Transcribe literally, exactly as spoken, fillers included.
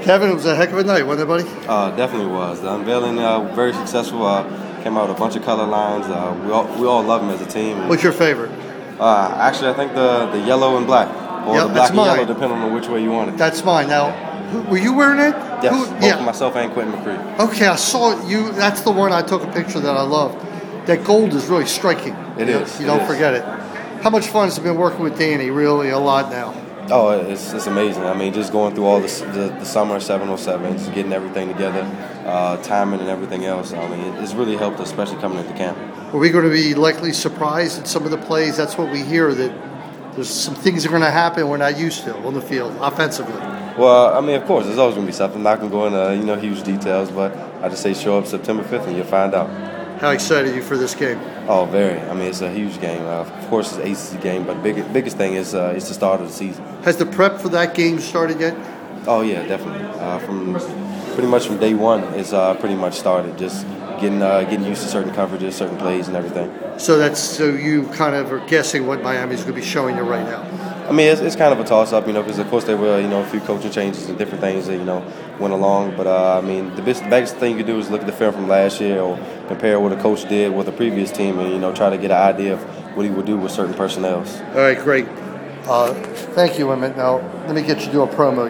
Kevin, it was a heck of a night, wasn't it, buddy? Uh, definitely was. The unveiling, uh, very successful. Uh, came out with a bunch of color lines. Uh, we all we all love them as a team. What's your favorite? Uh, actually, I think the the yellow and black, or Yep, the black that's and yellow, mine. depending on which way you want it. That's mine. Now, who, were you wearing it? Yes, Who- both yeah. myself and Quentin McCree. Okay, I saw you. That's the one I took a picture that I loved. That gold is really striking. It you is, You it don't is. forget it. How much fun has it been working with Danny? Really, a lot now. Oh, it's it's amazing. I mean, just going through all this, the the summer seven oh sevens, getting everything together, uh, timing and everything else. I mean, it's really helped, especially coming into camp. Are we going to be likely surprised at some of the plays? That's what we hear, that there's some things that are going to happen we're not used to on the field, offensively. Well, I mean, of course, there's always going to be something. I'm not going to go into you know huge details, but I just say show up September fifth and you'll find out. How excited are you for this game? Oh, very. I mean, it's a huge game. Uh, of course, it's an A C C game, but the big, biggest thing is uh, it's the start of the season. Has the prep for that game started yet? Oh yeah, definitely. Uh, from pretty much from day one, it's uh, pretty much started. Just getting uh, getting used to certain coverages, certain plays, and everything. So that's so you kind of are guessing what Miami's going to be showing you right now. I mean, it's, it's kind of a toss-up, you know, because of course there were, you know, a few coaching changes and different things that, you know, went along. But, uh, I mean, the biggest, the biggest thing you can do is look at the film from last year or compare what a coach did with the previous team and, you know, try to get an idea of what he would do with certain personnels. All right, great. Uh, thank you, Emmett. Now, let me get you to do a promo.